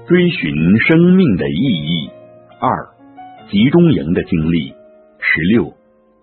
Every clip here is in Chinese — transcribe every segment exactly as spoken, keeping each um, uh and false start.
追寻生命的意义。二、集中营的经历。十六。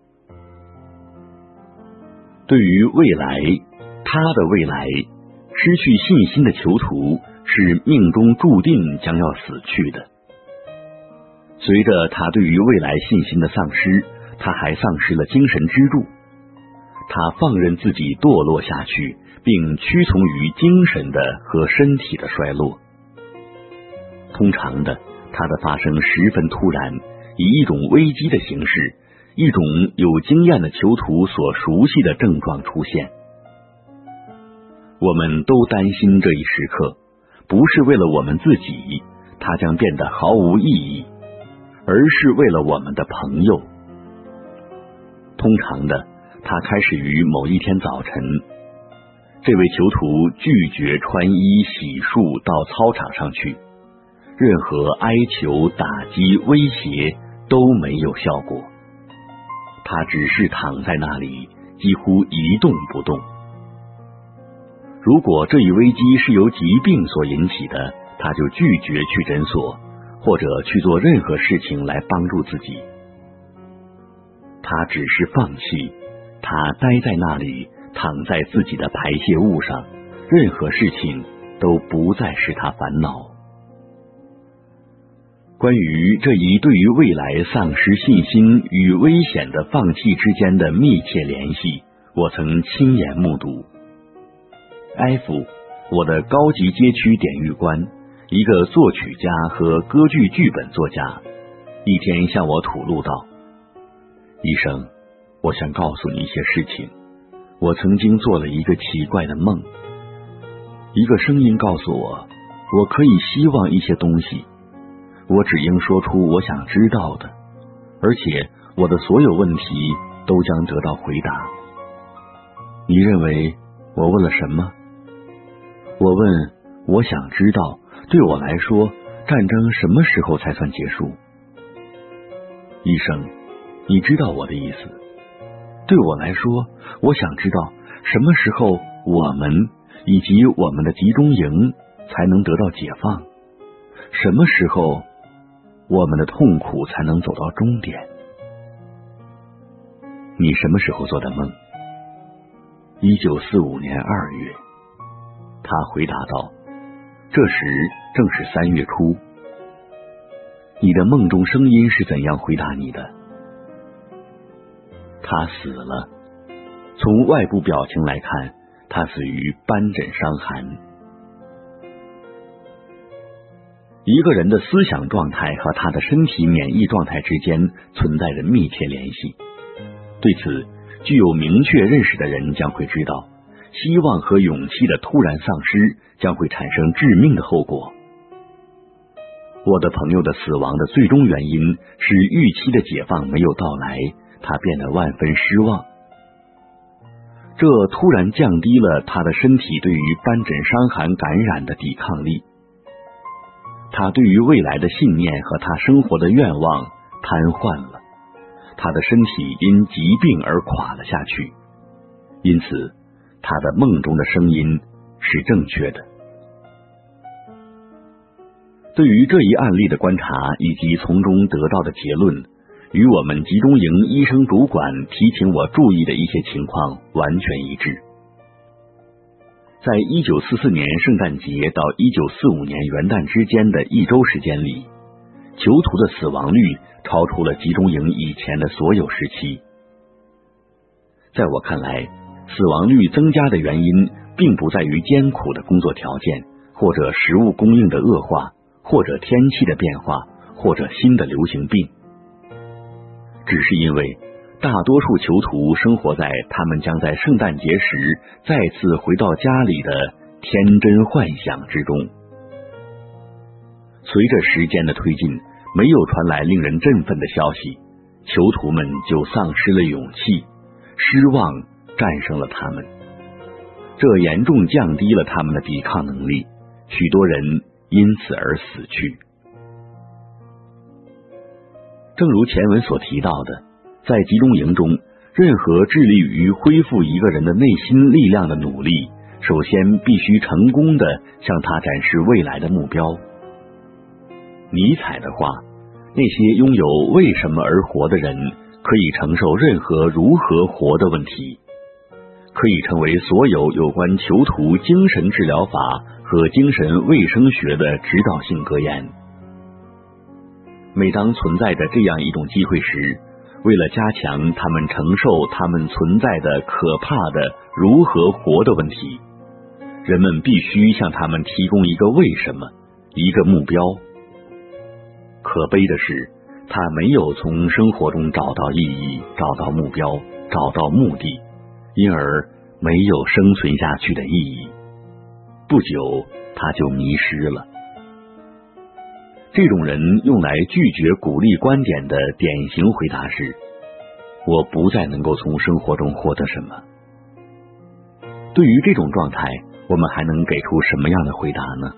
对于未来，他的未来，失去信心的囚徒是命中注定将要死去的。随着他对于未来信心的丧失，他还丧失了精神支柱。他放任自己堕落下去，并屈从于精神的和身体的衰落。通常的，它的发生十分突然，以一种危机的形式，一种有经验的囚徒所熟悉的症状出现。我们都担心这一时刻，不是为了我们自己，它将变得毫无意义，而是为了我们的朋友。通常的，它开始于某一天早晨，这位囚徒拒绝穿衣洗漱到操场上去，任何哀求、打击、威胁都没有效果，他只是躺在那里，几乎一动不动。如果这一危机是由疾病所引起的，他就拒绝去诊所，或者去做任何事情来帮助自己。他只是放弃，他待在那里，躺在自己的排泄物上，任何事情都不再使他烦恼。关于这一对于未来丧失信心与危险的放弃之间的密切联系，我曾亲眼目睹。F， 我的高级街区典狱官，一个作曲家和歌剧剧本作家，一天向我吐露道：医生，我想告诉你一些事情。我曾经做了一个奇怪的梦，一个声音告诉我，我可以希望一些东西，我只应说出我想知道的，而且我的所有问题都将得到回答。你认为我问了什么？我问，我想知道，对我来说，战争什么时候才算结束？医生，你知道我的意思。对我来说，我想知道什么时候我们以及我们的集中营才能得到解放，什么时候我们的痛苦才能走到终点。你什么时候做的梦？一九四五年二月。他回答道，这时正是三月初。你的梦中声音是怎样回答你的？他死了，从外部表情来看，他死于斑疹伤寒。一个人的思想状态和他的身体免疫状态之间存在着密切联系。对此，具有明确认识的人将会知道，希望和勇气的突然丧失将会产生致命的后果。我的朋友的死亡的最终原因是预期的解放没有到来，他变得万分失望。这突然降低了他的身体对于斑疹伤寒感染的抵抗力。他对于未来的信念和他生活的愿望瘫痪了，他的身体因疾病而垮了下去。因此他的梦中的声音是正确的。对于这一案例的观察以及从中得到的结论，与我们集中营医生主管提醒我注意的一些情况完全一致。在一九四四年圣诞节到一九四五年元旦之间的一周时间里，囚徒的死亡率超出了集中营以前的所有时期。在我看来，死亡率增加的原因并不在于艰苦的工作条件，或者食物供应的恶化，或者天气的变化，或者新的流行病，只是因为大多数囚徒生活在他们将在圣诞节时再次回到家里的天真幻想之中。随着时间的推进，没有传来令人振奋的消息，囚徒们就丧失了勇气，失望战胜了他们，这严重降低了他们的抵抗能力，许多人因此而死去。正如前文所提到的，在集中营中，任何致力于恢复一个人的内心力量的努力，首先必须成功地向他展示未来的目标。 尼采的话，那些拥有为什么而活的人，可以承受任何如何活的问题，可以成为所有有关囚徒精神治疗法和精神卫生学的指导性格言。每当存在着这样一种机会时，为了加强他们承受他们存在的可怕的如何活的问题，人们必须向他们提供一个为什么，一个目标。可悲的是，他没有从生活中找到意义，找到目标，找到目的，因而没有生存下去的意义。不久，他就迷失了。这种人用来拒绝鼓励观点的典型回答是：我不再能够从生活中获得什么。对于这种状态，我们还能给出什么样的回答呢？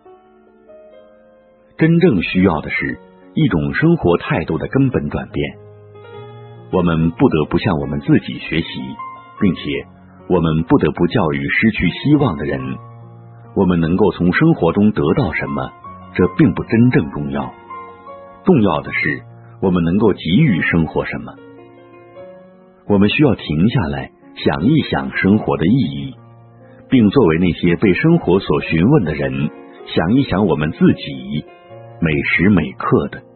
真正需要的是一种生活态度的根本转变。我们不得不向我们自己学习，并且我们不得不教育失去希望的人。我们能够从生活中得到什么，这并不真正重要。重要的是我们能够给予生活什么。我们需要停下来想一想生活的意义，并作为那些被生活所询问的人，想一想我们自己每时每刻的。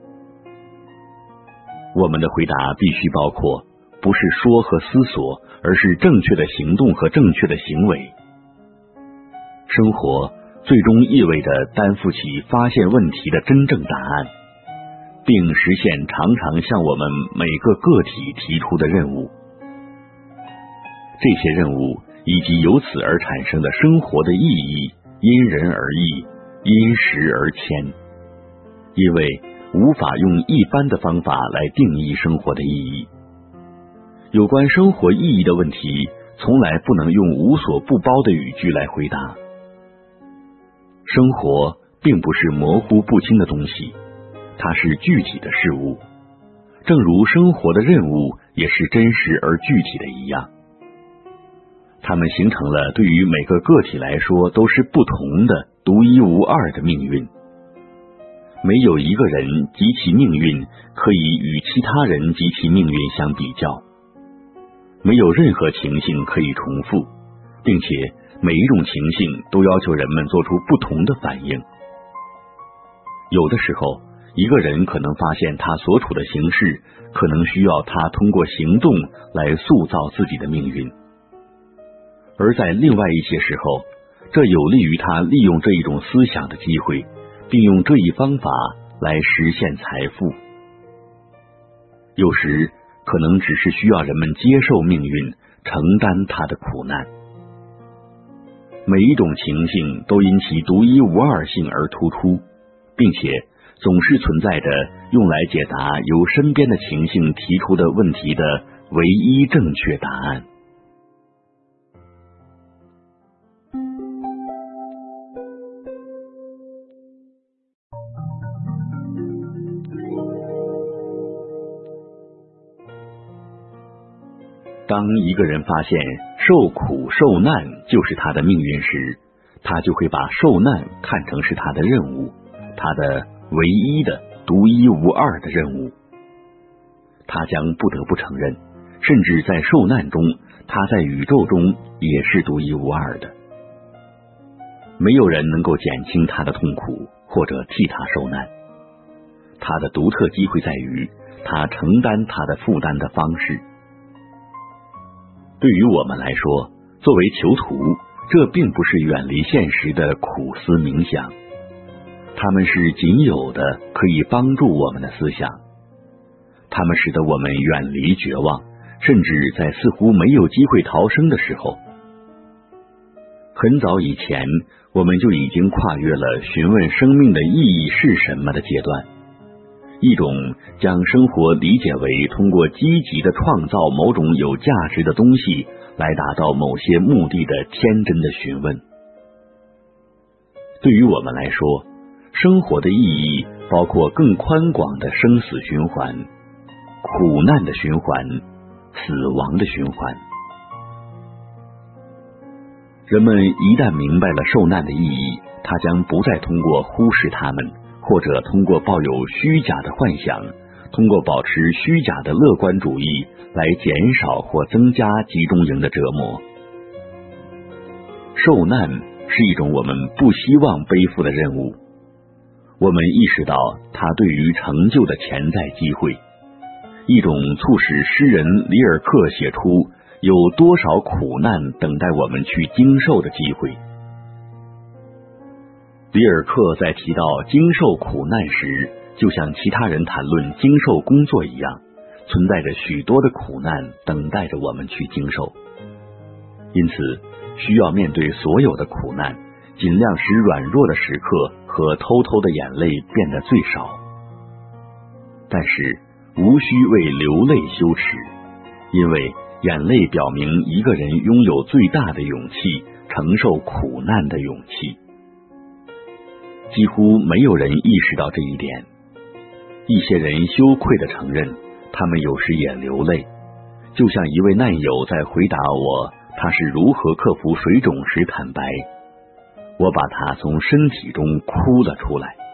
我们的回答必须包括不是说和思索，而是正确的行动和正确的行为。生活最终意味着担负起发现问题的真正答案，并实现常常向我们每个个体提出的任务。这些任务以及由此而产生的生活的意义，因人而异，因时而迁。因为无法用一般的方法来定义生活的意义。有关生活意义的问题，从来不能用无所不包的语句来回答。生活并不是模糊不清的东西，它是具体的事物，正如生活的任务也是真实而具体的一样。它们形成了对于每个个体来说都是不同的、独一无二的命运。没有一个人及其命运可以与其他人及其命运相比较，没有任何情形可以重复，并且每一种情形都要求人们做出不同的反应。有的时候，一个人可能发现他所处的形势可能需要他通过行动来塑造自己的命运，而在另外一些时候，这有利于他利用这一种思想的机会，并用这一方法来实现财富。有时可能只是需要人们接受命运，承担他的苦难。每一种情形都因其独一无二性而突出，并且总是存在着用来解答由身边的情形提出的问题的唯一正确答案。当一个人发现受苦受难就是他的命运时，他就会把受难看成是他的任务，他的唯一的独一无二的任务。他将不得不承认，甚至在受难中，他在宇宙中也是独一无二的。没有人能够减轻他的痛苦，或者替他受难。他的独特机会在于他承担他的负担的方式。对于我们来说，作为囚徒，这并不是远离现实的苦思冥想，它们是仅有的可以帮助我们的思想。它们使得我们远离绝望，甚至在似乎没有机会逃生的时候。很早以前，我们就已经跨越了询问生命的意义是什么的阶段，一种将生活理解为通过积极的创造某种有价值的东西来达到某些目的的天真的询问。对于我们来说，生活的意义包括更宽广的生死循环、苦难的循环、死亡的循环。人们一旦明白了受难的意义，他将不再通过忽视他们或者通过抱有虚假的幻想，通过保持虚假的乐观主义来减少或增加集中营的折磨。受难是一种我们不希望背负的任务，我们意识到它对于成就的潜在机会，一种促使诗人里尔克写出有多少苦难等待我们去经受的机会。里尔克在提到经受苦难时，就像其他人谈论经受工作一样，存在着许多的苦难等待着我们去经受。因此，需要面对所有的苦难，尽量使软弱的时刻和偷偷的眼泪变得最少。但是，无需为流泪羞耻，因为眼泪表明一个人拥有最大的勇气，承受苦难的勇气。几乎没有人意识到这一点。一些人羞愧地承认，他们有时也流泪，就像一位难友在回答我他是如何克服水肿时坦白，我把他从身体中哭了出来。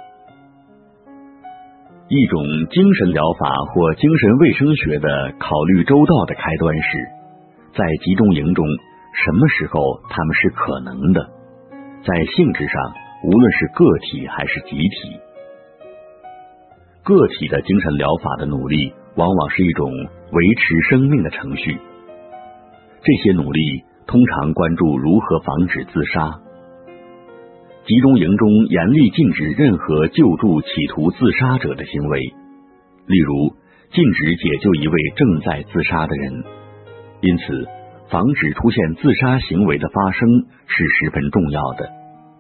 一种精神疗法或精神卫生学的考虑周到的开端是，在集中营中，什么时候他们是可能的，在性质上，无论是个体还是集体。个体的精神疗法的努力往往是一种维持生命的程序，这些努力通常关注如何防止自杀。集中营中严厉禁止任何救助企图自杀者的行为，例如禁止解救一位正在自杀的人，因此防止出现自杀行为的发生是十分重要的。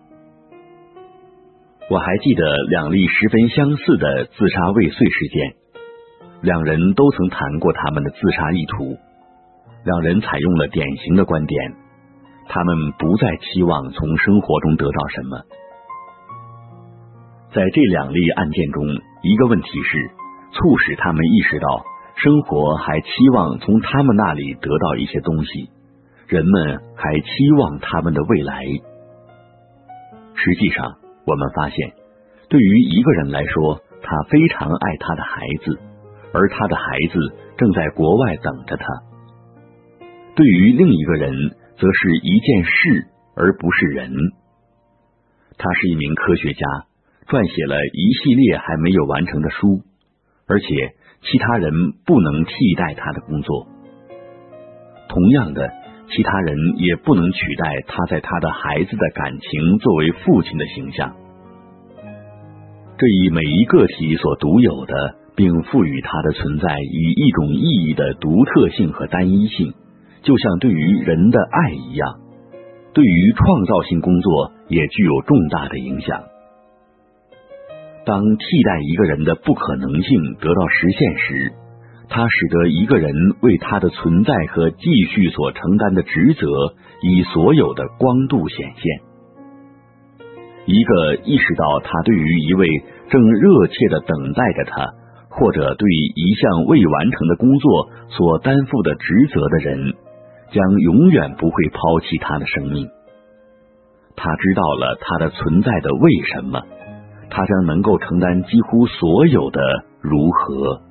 我还记得两例十分相似的自杀未遂事件，两人都曾谈过他们的自杀意图，两人采用了典型的观点，他们不再期望从生活中得到什么。在这两例案件中，一个问题是促使他们意识到生活还期望从他们那里得到一些东西，人们还期望他们的未来。实际上，我们发现，对于一个人来说，他非常爱他的孩子，而他的孩子正在国外等着他。对于另一个人，则是一件事而不是人。他是一名科学家，撰写了一系列还没有完成的书，而且其他人不能替代他的工作。同样的，其他人也不能取代他在他的孩子的感情作为父亲的形象。这一每一个体所独有的，并赋予它的存在以一种意义的独特性和单一性，就像对于人的爱一样，对于创造性工作也具有重大的影响。当替代一个人的不可能性得到实现时，它使得一个人为他的存在和继续所承担的职责以所有的光度显现。一个意识到他对于一位正热切地等待着他，或者对一项未完成的工作所担负的职责的人，将永远不会抛弃他的生命。他知道了他的存在的为什么，他将能够承担几乎所有的如何。